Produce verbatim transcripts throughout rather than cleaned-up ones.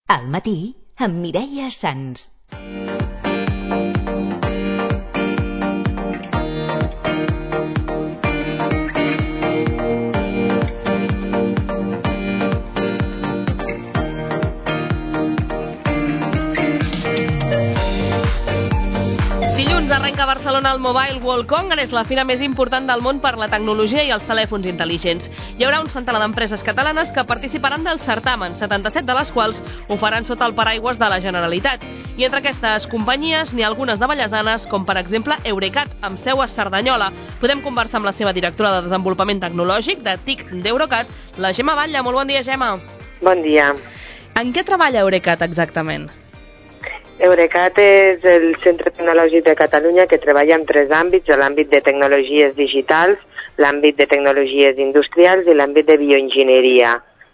Al matí, amb Mireia Sans. Arrenca a Barcelona el Mobile World Congress, la fira més important del món per la tecnologia i els telèfons intel·ligents. Hi haurà un centenar d'empreses catalanes que participaran del certamen, setanta-set de les quals ho faran sota el paraigües de la Generalitat. I entre aquestes companyies n'hi ha algunes de ballesanes, com per exemple Eurecat, amb seu a Cerdanyola. Podem conversar amb la seva directora de Desenvolupament Tecnològic de T I C d'Eurecat, la Gemma Batlle. Molt bon dia, Gemma. Bon dia. En què treballa Eurecat exactament? Eurecat és el centre tecnològic de Catalunya que treballa en tres àmbits, l'àmbit de tecnologies digitals, l'àmbit de tecnologies industrials i l'àmbit de bioenginyeria.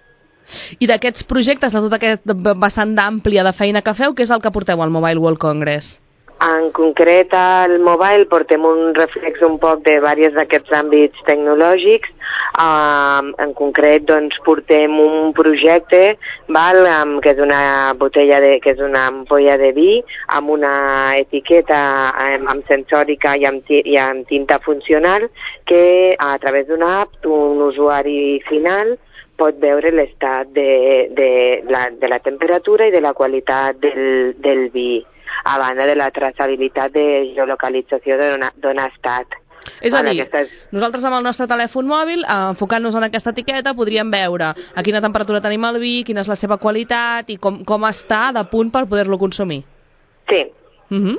I d'aquests projectes, de tot aquest vessant d'àmplia de feina que feu, què és el que porteu al Mobile World Congress? En concret, al Mobile portem un reflex un poc de diversos d'aquests àmbits tecnològics. Um, en concret, doncs, portem un projecte val, um, que és una botella de, que és una ampolla de vi amb una etiqueta um, amb sensòrica i amb, i amb tinta funcional que a través d'una app un usuari final pot veure l'estat de, de, la, de la temperatura i de la qualitat del, del vi, a banda de la traçabilitat de geolocalització d'on ha estat. És a dir, aquestes... nosaltres amb el nostre telèfon mòbil, eh, enfocant-nos en aquesta etiqueta, podríem veure a quina temperatura tenim el vi, quina és la seva qualitat i com, com està de punt per poder-lo consumir. Sí. Uh-huh.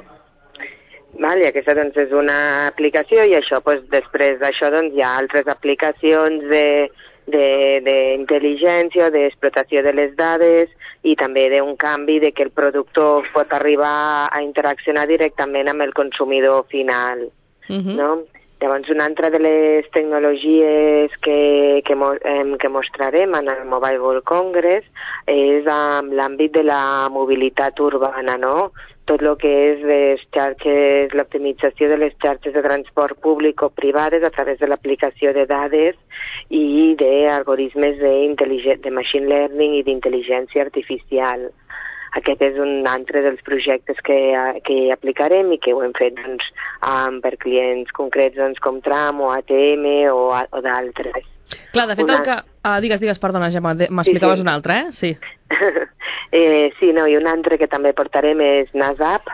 Val, i aquesta doncs, és una aplicació i això, doncs, després d'això doncs, hi ha altres aplicacions de d'intel·ligència, d'explotació de les dades i també d'un canvi de que el productor pot arribar a interaccionar directament amb el consumidor final. Uh-huh. No? Llavors, una altra de les tecnologies que, que, eh, que mostrarem en el Mobile World Congress és en l'àmbit de la mobilitat urbana, no? Tot el que és les xarxes, l'optimització de les xarxes de transport públic o privades a través de l'aplicació de dades i d'algoritmes de, de machine learning i d'intel·ligència artificial. Aquest és un altre dels projectes que, que aplicarem i que ho hem fet doncs, um, per clients concrets doncs, com Tram o A T M o, o d'altres. Clar, de fet una... el que... Ah, digues, digues, perdona, Gemma, m'explicaves sí, sí. un altre, eh? Sí. eh, sí, no, i un altre que també portarem és NASApp,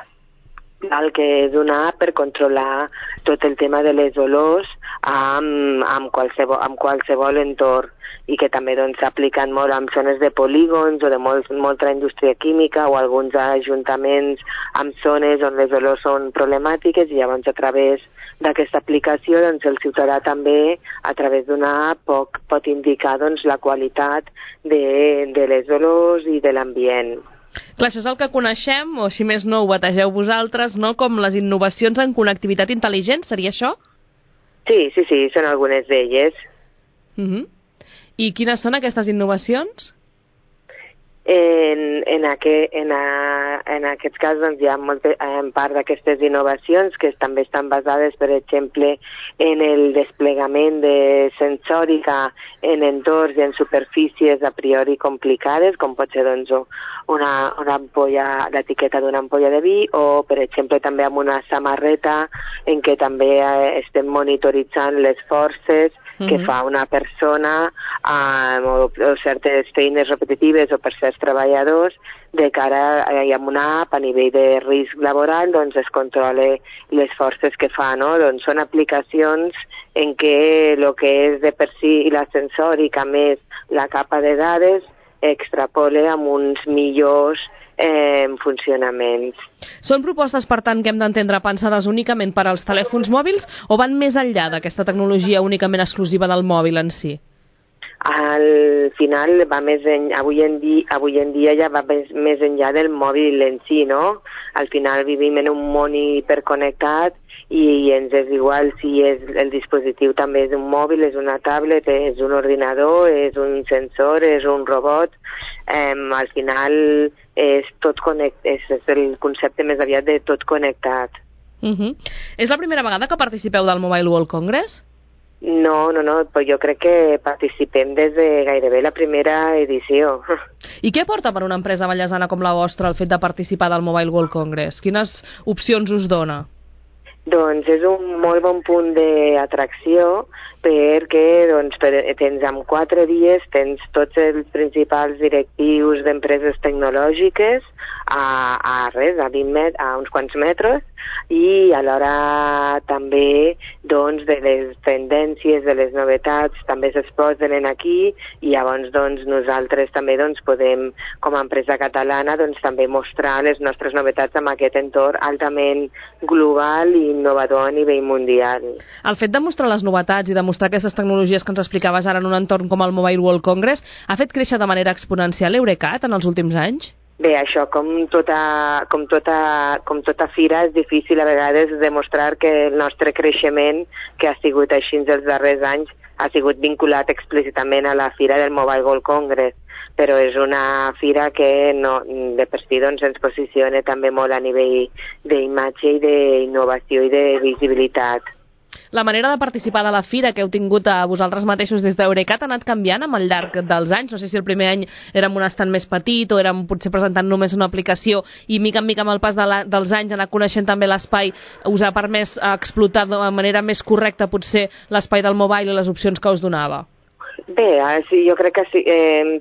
que és una app per controlar tot el tema de les olors amb, amb, qualsevol, amb qualsevol entorn i que també doncs, s'ha aplicat molt en zones de polígons o de molt, molta indústria química o alguns ajuntaments amb zones on les olors són problemàtiques i llavors a través d'aquesta aplicació doncs, el ciutadà també a través d'una app pot, pot indicar doncs, la qualitat de, de les olors i de l'ambient. Clar, això és el que coneixem, o si més no ho bategeu vosaltres, no? Com les innovacions en connectivitat intel·ligent, seria això? Sí, sí, sí, són algunes d'elles. Uh-huh. I quines són aquestes innovacions? En, en, aquest, en, a, en aquest cas doncs, hi ha moltes, en part d'aquestes innovacions que també estan basades, per exemple, en el desplegament de sensòrica en entorns i en superfícies a priori complicades, com pot ser doncs, una, una ampolla, l'etiqueta d'una ampolla de vi, o per exemple també amb una samarreta en què també estem monitoritzant les forces que fa una persona um, o, o certes feines repetitives o per certs treballadors de cara a, amb una app a nivell de risc laboral doncs es controla les forces que fa, no? Doncs són aplicacions en què el que és de per si la sensòrica més la capa de dades extrapole amb uns millors eh, funcionaments. Són propostes, per tant, que hem d'entendre pensades únicament per als telèfons mòbils o van més enllà d'aquesta tecnologia únicament exclusiva del mòbil en si? Al final, va més en, avui, en dia, avui en dia ja va més, més enllà del mòbil en si, no? Al final vivim en un món hiperconnectat i ens és igual si és el dispositiu també és un mòbil, és una tablet, és un ordinador, és un sensor, és un robot. Eh, al final és tot connect, és, és el concepte més aviat de tot connectat. Uh-huh. És la primera vegada que participeu del Mobile World Congress? No, no, no, però jo crec que participem des de gairebé la primera edició. I què porta per una empresa vallesana com la vostra el fet de participar del Mobile World Congress? Quines opcions us dona? Doncs és un molt bon punt d'atracció perquè doncs, per, tens en quatre dies tens tots els principals directius d'empreses tecnològiques a, a res, a, vint met, a uns quants metres, i alhora també doncs, de les tendències, de les novetats també s'exposen aquí, i llavors doncs, nosaltres també doncs, podem, com a empresa catalana, doncs, també mostrar les nostres novetats en aquest entorn altament global i innovador a nivell mundial. El fet de mostrar les novetats i de mostrar aquestes tecnologies que ens explicaves ara en un entorn com el Mobile World Congress ha fet créixer de manera exponencial Eurecat en els últims anys? Bé, això, com tota, com, tota, com tota fira, és difícil a vegades demostrar que el nostre creixement, que ha sigut així els darrers anys, ha sigut vinculat explícitament a la fira del Mobile World Congress, però és una fira que no, de per si doncs, ens posiciona també molt a nivell d'imatge i d'innovació i de visibilitat. La manera de participar de la fira que heu tingut a vosaltres mateixos des d'Eurecat ha anat canviant amb el llarg dels anys. No sé si el primer any érem un estant més petit o érem potser presentant només una aplicació i mica en mica amb el pas de la, dels anys anar coneixent també l'espai us ha permès explotar de manera més correcta potser l'espai del mobile i les opcions que us donava. Bé, sí, jo crec que sí, eh,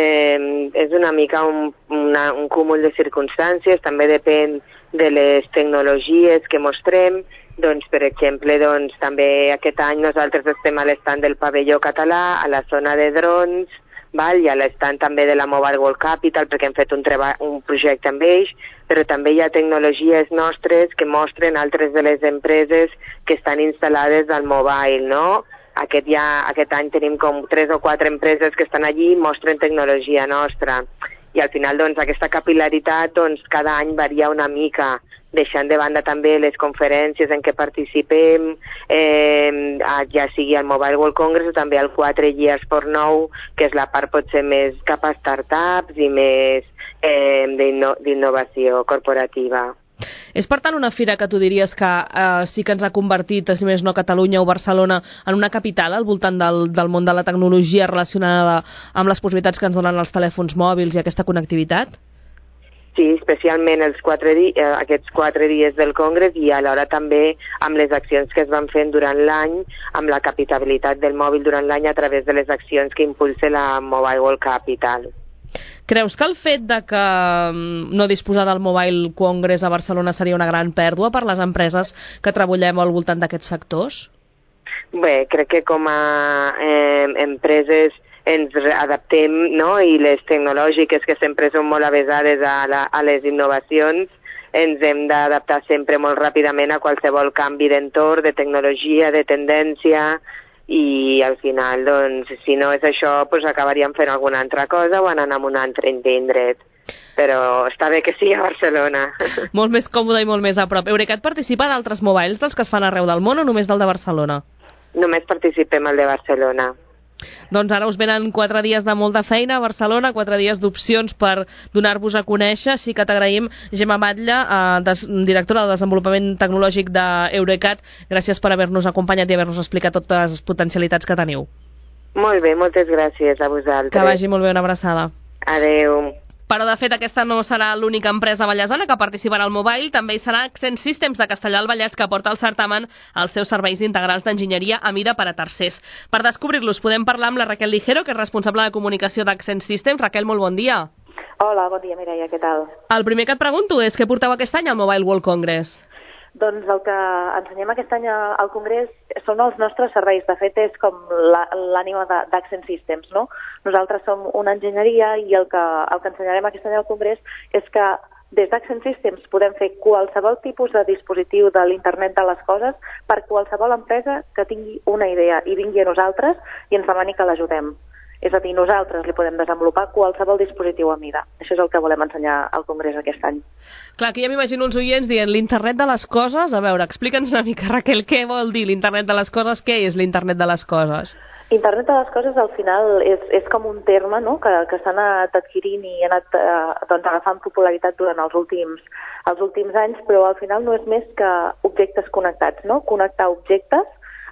eh, és una mica un, una, un cúmul de circumstàncies, també depèn de les tecnologies que mostrem. Doncs, per exemple, doncs, també aquest any nosaltres estem a l'estand del pavelló català, a la zona de drons, val? I a l'estand també de la Mobile World Capital, perquè hem fet un, treba un projecte amb ells, però també hi ha tecnologies nostres que mostren altres de les empreses que estan instal·lades al mobile, no? Aquest, ja, aquest any tenim com tres o quatre empreses que estan allí i mostren tecnologia nostra. I al final, doncs, aquesta capil·laritat, doncs, cada any varia una mica, deixant de banda també les conferències en què participem, eh, ja sigui al Mobile World Congress o també al quatre Years for Now, que és la part potser més cap a startups i més eh, d'innovació corporativa. És per tant una fira que tu diries que eh, sí que ens ha convertit, si més no Catalunya o Barcelona, en una capital al voltant del, del món de la tecnologia relacionada amb les possibilitats que ens donen els telèfons mòbils i aquesta connectivitat? Sí, especialment els quatre di eh, aquests quatre dies del Congrés i alhora també amb les accions que es van fent durant l'any, amb la capitalitat del mòbil durant l'any a través de les accions que impulsa la Mobile World Capital. Creus que el fet de que no disposar del Mobile Congress a Barcelona seria una gran pèrdua per les empreses que treballem al voltant d'aquests sectors? Bé, crec que com a eh, empreses ens adaptem, no? I les tecnològiques, que sempre són molt avesades a, la, a les innovacions, ens hem d'adaptar sempre molt ràpidament a qualsevol canvi d'entorn, de tecnologia, de tendència, i al final, doncs, si no és això, doncs acabaríem fent alguna altra cosa o anant a un altre indret. Però està bé que sigui a Barcelona. Molt més còmode i molt més a prop. Eurecat participa d'altres mobiles dels que es fan arreu del món o només del de Barcelona? Només participem al de Barcelona. Doncs ara us venen quatre dies de molta feina a Barcelona, quatre dies d'opcions per donar-vos a conèixer. Sí que t'agraïm, Gemma Batlle, eh, directora de Desenvolupament Tecnològic d'Eurecat. Gràcies per haver-nos acompanyat i haver-nos explicat totes les potencialitats que teniu. Molt bé, moltes gràcies a vosaltres. Que vagi molt bé, una abraçada. Adeu. Però, de fet, aquesta no serà l'única empresa vallesana que participarà al Mobile. També hi serà Accent Systems de Castellar del Vallès, que porta al certamen els seus serveis integrals d'enginyeria a mida per a tercers. Per descobrir-los podem parlar amb la Raquel Ligero, que és responsable de comunicació d'Accent Systems. Raquel, molt bon dia. Hola, bon dia, Mireia, què tal? El primer que et pregunto és què porteu aquest any al Mobile World Congress? Doncs el que ensenyem aquest any al Congrés són els nostres serveis. De fet, és com l'ànima d'Accent Systems, no? Nosaltres som una enginyeria i el que, el que ensenyarem aquest any al Congrés és que des d'Accent Systems podem fer qualsevol tipus de dispositiu de l'internet de les coses per qualsevol empresa que tingui una idea i vingui a nosaltres i ens demani que l'ajudem. És a dir, nosaltres li podem desenvolupar qualsevol dispositiu a mida. Això és el que volem ensenyar al Congrés aquest any. Clar, que ja m'imagino els oients dient l'internet de les coses. A veure, explica'ns una mica, Raquel, què vol dir l'internet de les coses? Què és l'internet de les coses? Internet de les coses, al final, és, és com un terme, no?, que, que s'ha anat adquirint i ha anat eh, doncs, agafant popularitat durant els últims, els últims anys, però al final no és més que objectes connectats, no? Connectar objectes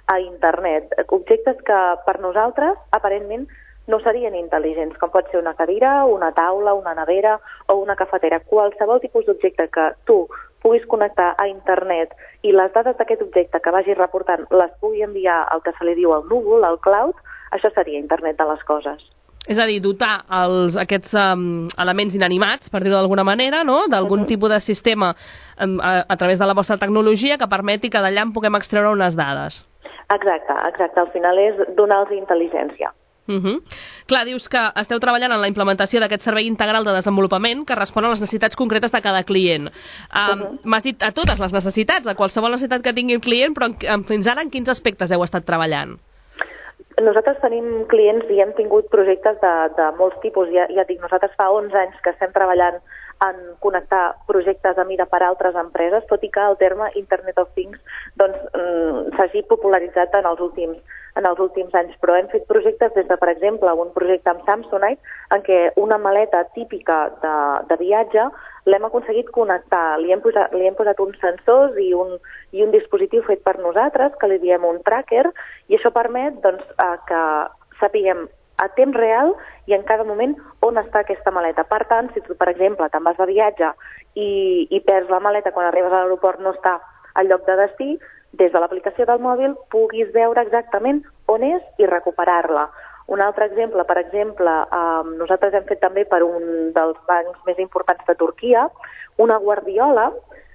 a internet. Objectes que per nosaltres, aparentment, no serien intel·ligents, com pot ser una cadira, una taula, una nevera o una cafetera. Qualsevol tipus d'objecte que tu puguis connectar a internet i les dades d'aquest objecte que vagis reportant les pugui enviar al que se li diu al núvol, al cloud, això seria internet de les coses. És a dir, dotar els, aquests um, elements inanimats, per dir-ho d'alguna manera, no? d'algun uh-huh. tipus de sistema um, a, a través de la vostra tecnologia que permeti que d'allà en puguem extreure unes dades. Exacte, exacte. Al final és donar-los intel·ligència. Uh-huh. Clar, dius que esteu treballant en la implementació d'aquest servei integral de desenvolupament que respon a les necessitats concretes de cada client. Um, uh-huh. M'has dit a totes les necessitats, a qualsevol necessitat que tingui el client, però en, fins ara en quins aspectes heu estat treballant? Nosaltres tenim clients i hem tingut projectes de, de molts tipus. Ja, ja dic, nosaltres fa onze anys que estem treballant en connectar projectes a mida per altres empreses, tot i que el terme Internet of Things doncs, mm, s'hagi popularitzat en els últims en els últims anys, però hem fet projectes des de, per exemple, un projecte amb Samsonite en què una maleta típica de, de viatge l'hem aconseguit connectar. Li hem posat, li hem posat uns sensors i un, i un dispositiu fet per nosaltres, que li diem un tracker, i això permet doncs, que sapiguem a temps real i en cada moment on està aquesta maleta. Per tant, si tu, per exemple, te'n vas de viatge i, i perds la maleta quan arribes a l'aeroport, no està al lloc de destí, des de l'aplicació del mòbil puguis veure exactament on és i recuperar-la. Un altre exemple, per exemple, eh, nosaltres hem fet també per un dels bancs més importants de Turquia una guardiola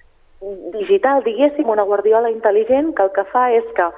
digital, diguéssim, una guardiola intel·ligent que el que fa és que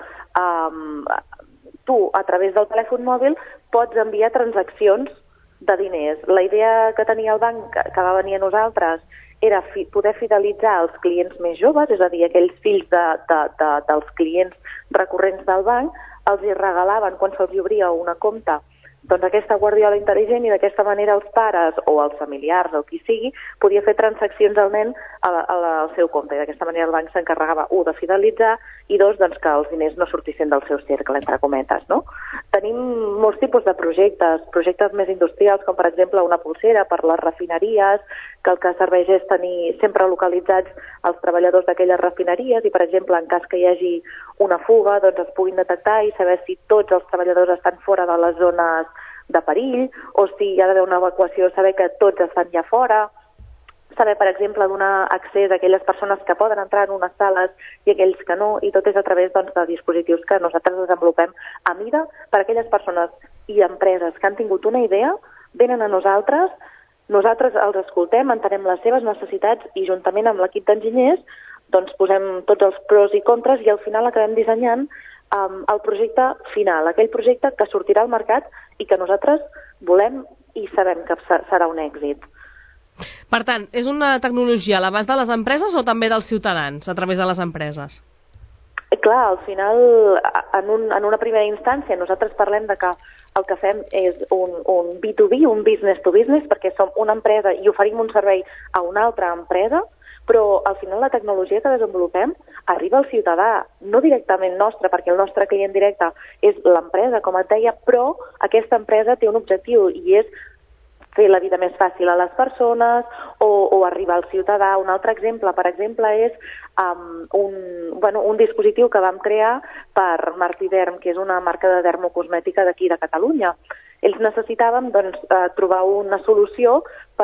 eh, tu, a través del telèfon mòbil, pots enviar transaccions de diners. La idea que tenia el banc, que, que va venir a nosaltres, era fi, poder fidelitzar els clients més joves, és a dir, aquells fills de, de, de, dels clients recurrents del banc, els hi regalaven quan se'ls obria una compte doncs aquesta guardiola intel·ligent i d'aquesta manera els pares o els familiars o qui sigui podia fer transaccions al nen a la, a la, al seu compte i d'aquesta manera el banc s'encarregava, un, de fidelitzar i dos, doncs, que els diners no sortissin del seu cercle, entre cometes, no? Tenim molts tipus de projectes, projectes més industrials com per exemple una pulsera per les refineries que el que serveix és tenir sempre localitzats els treballadors d'aquelles refineries i per exemple en cas que hi hagi una fuga doncs es puguin detectar i saber si tots els treballadors estan fora de les zones de perill, o si hi ha d'haver una evacuació, saber que tots estan ja fora, saber, per exemple, donar accés a aquelles persones que poden entrar en unes sales i aquells que no, i tot és a través doncs, de dispositius que nosaltres desenvolupem a mida per a aquelles persones i empreses que han tingut una idea, venen a nosaltres, nosaltres els escoltem, entenem les seves necessitats i juntament amb l'equip d'enginyers doncs posem tots els pros i contres i al final acabem dissenyant um, el projecte final, aquell projecte que sortirà al mercat i que nosaltres volem i sabem que serà un èxit. Per tant, és una tecnologia a l'abast de les empreses o també dels ciutadans a través de les empreses? Clar, al final, en, un, en una primera instància, nosaltres parlem de que el que fem és un, un B dos B, un business to business, perquè som una empresa i oferim un servei a una altra empresa, però al final la tecnologia que desenvolupem arriba al ciutadà, no directament nostre, perquè el nostre client directe és l'empresa, com et deia, però aquesta empresa té un objectiu i és fer la vida més fàcil a les persones o, o arribar al ciutadà. Un altre exemple, per exemple, és um, un, bueno, un dispositiu que vam crear per Martí Derm, que és una marca de dermocosmètica d'aquí de Catalunya. Ells necessitaven doncs, eh, trobar una solució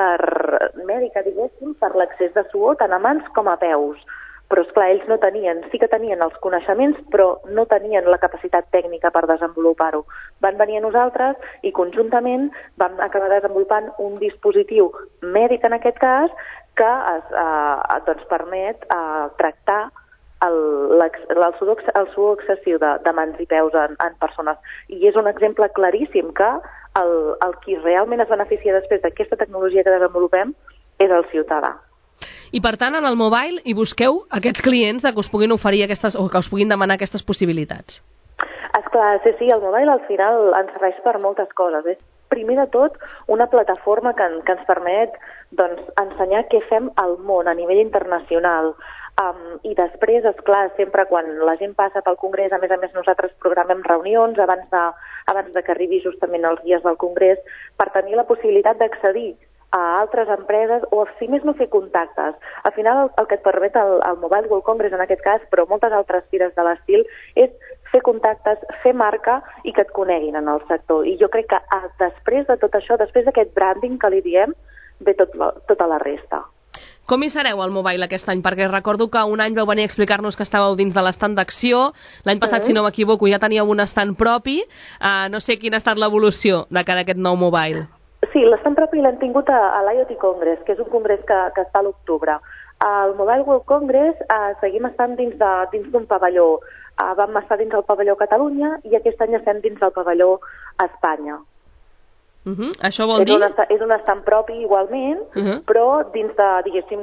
per mèdica, diguéssim, per l'accés de suor tant a mans com a peus. Però, esclar, ells no tenien, sí que tenien els coneixements, però no tenien la capacitat tècnica per desenvolupar-ho. Van venir a nosaltres i conjuntament vam acabar desenvolupant un dispositiu mèdic, en aquest cas, que es, eh, doncs permet eh, tractar el, el, sudor, el sudor excessiu de, de mans i peus en, en persones. I és un exemple claríssim que el, el qui realment es beneficia després d'aquesta tecnologia que desenvolupem és el ciutadà. I per tant, en el mobile hi busqueu aquests clients que us puguin oferir aquestes, o que us puguin demanar aquestes possibilitats. Esclar, sí, sí, el mobile al final ens serveix per moltes coses. És primer de tot una plataforma que, que ens permet doncs, ensenyar què fem al món a nivell internacional. Um, I després, esclar, sempre quan la gent passa pel Congrés, a més a més nosaltres programem reunions abans de, abans de que arribi justament els dies del Congrés per tenir la possibilitat d'accedir a altres empreses o, si més no, fer contactes. Al final, el, el que et permet el, el Mobile World Congress, en aquest cas, però moltes altres fires de l'estil, és fer contactes, fer marca i que et coneguin en el sector. I jo crec que ah, després de tot això, després d'aquest branding que li diem, ve tot, tota la resta. Com hi sereu al Mobile aquest any? Perquè recordo que un any vau venir a explicar-nos que estàveu dins de l'estand d'acció, l'any passat, mm-hmm. si no m'equivoco, ja teníeu un estand propi, uh, no sé quina ha estat l'evolució de cara a aquest nou Mobile. Sí, l'estand propi l'hem tingut a, a l'I O T Congress, que és un congrés que, que està a l'octubre. Al Mobile World Congress uh, seguim estant dins de, dins d'un pavelló. Uh, vam estar dins del pavelló Catalunya i aquest any estem dins del pavelló Espanya. Uh-huh. Això vol és dir? Un estat, és un estant propi igualment, uh-huh. però dins de, diguéssim,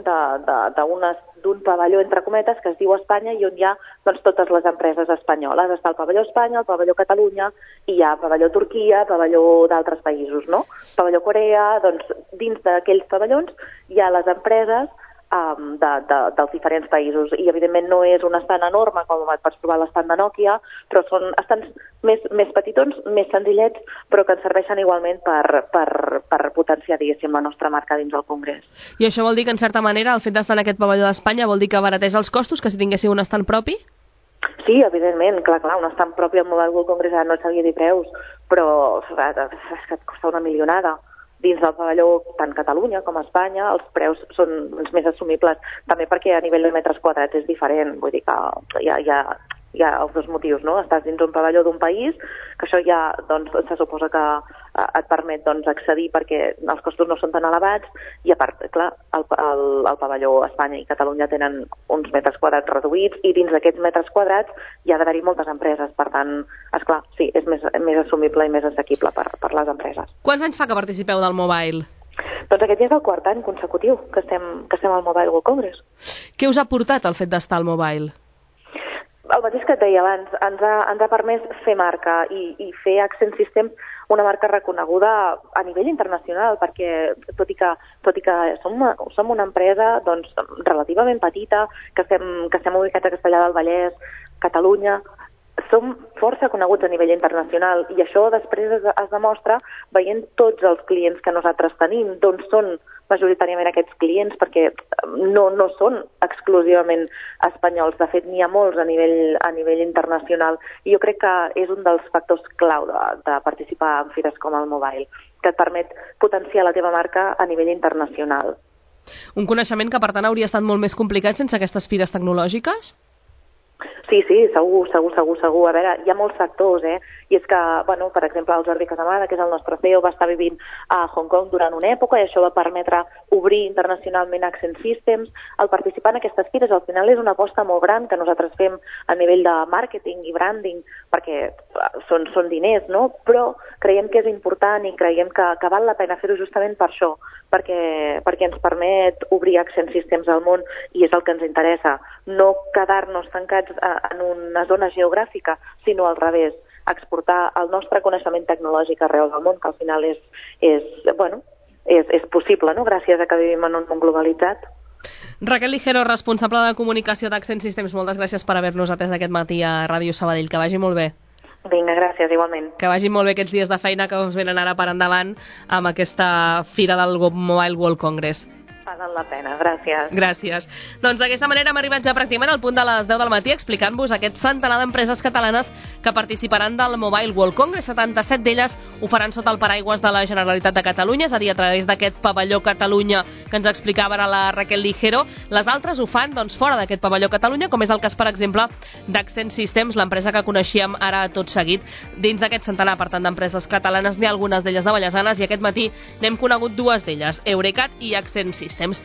d'un pavelló, entre cometes, que es diu Espanya i on hi ha doncs, totes les empreses espanyoles. Està el pavelló Espanya, el pavelló Catalunya, i hi ha pavelló Turquia, pavelló d'altres països, no? Pavelló Corea, doncs dins d'aquells pavellons hi ha les empreses Um, de, de, dels diferents països i evidentment no és un estant enorme com et pots trobar l'estant de Nokia, però són estants més, més petitons, més senzillets, però que ens serveixen igualment per, per, per potenciar, diguéssim, la nostra marca dins del Congrés. I això vol dir que, en certa manera, el fet d'estar en aquest pavelló d'Espanya vol dir que abarateix els costos, que si tinguéssiu un estant propi? Sí, evidentment, clar, clar, un estant propi al Mobile World Congress no et sabia dir preus, però és que et costa una milionada. Dins del pavelló, tant Catalunya com Espanya, els preus són els més assumibles, també perquè a nivell de metres quadrats és diferent, vull dir que hi ha, hi ha, hi ha els dos motius, no? Estàs dins un pavelló d'un país, que això ja doncs, se suposa que et permet doncs, accedir perquè els costos no són tan elevats, i a part, clar, el, el, el pavelló Espanya i Catalunya tenen uns metres quadrats reduïts, i dins d'aquests metres quadrats hi ha d'haver-hi moltes empreses, per tant, esclar, sí, és més, més assumible i més assequible per, per les empreses. Quants anys fa que participeu del Mobile? Doncs aquest ja és el quart any consecutiu que estem, que estem al Mobile World Congress. Què us ha portat el fet d'estar al Mobile? El mateix que et deia abans, ens ha, ens ha permès fer marca i, i fer Accent Systems una marca reconeguda a nivell internacional, perquè tot i que, tot i que som, som una empresa doncs, relativament petita, que estem, que estem ubicats a Castellar del Vallès, Catalunya, som força coneguts a nivell internacional, i això després es, es demostra veient tots els clients que nosaltres tenim, d'on són majoritàriament aquests clients, perquè no, no són exclusivament espanyols, de fet n'hi ha molts a nivell, a nivell internacional, i jo crec que és un dels factors clau de, de participar en fires com el Mobile, que et permet potenciar la teva marca a nivell internacional. Un coneixement que, per tant, hauria estat molt més complicat sense aquestes fires tecnològiques? Sí, sí, segur, segur, segur, segur. A veure, hi ha molts factors, eh? I és que, bueno, per exemple, el Jordi Casamada, que és el nostre C E O, va estar vivint a Hong Kong durant una època i això va permetre obrir internacionalment Accent Systems. El participar en aquestes fires, al final, és una aposta molt gran que nosaltres fem a nivell de màrqueting i branding, perquè són, són diners, no? Però creiem que és important i creiem que, que val la pena fer-ho justament per això, perquè, perquè ens permet obrir Accent Systems al món, i és el que ens interessa. No quedar-nos tancats en una zona geogràfica, sinó al revés, exportar el nostre coneixement tecnològic arreu del món, que al final és, és, bueno, és, és possible, no?, gràcies a que vivim en un món globalitzat. Raquel Ligero, responsable de comunicació d'Accent Systems, moltes gràcies per haver-nos atès aquest matí a Ràdio Sabadell. Que vagi molt bé. Vinga, gràcies, igualment. Que vagin molt bé aquests dies de feina que us venen ara per endavant amb aquesta fira del Mobile World Congress. Paguen la pena, gràcies. Gràcies. Doncs d'aquesta manera hem arribat ja pràcticament al punt de les deu del matí explicant-vos aquest centenar d'empreses catalanes que participaran del Mobile World Congress. setanta-set d'elles ho faran sota el paraigües de la Generalitat de Catalunya, és a dir, a través d'aquest pavelló Catalunya que ens explicava ara la Raquel Ligero. Les altres ho fan doncs, fora d'aquest pavelló Catalunya, com és el cas, per exemple, d'Accent Systems, l'empresa que coneixíem ara tot seguit. Dins d'aquest centenar, per tant, d'empreses catalanes, n'hi ha algunes d'elles de Vallesanes, i aquest matí n'hem conegut dues d'elles, Eurecat i Accent Systems.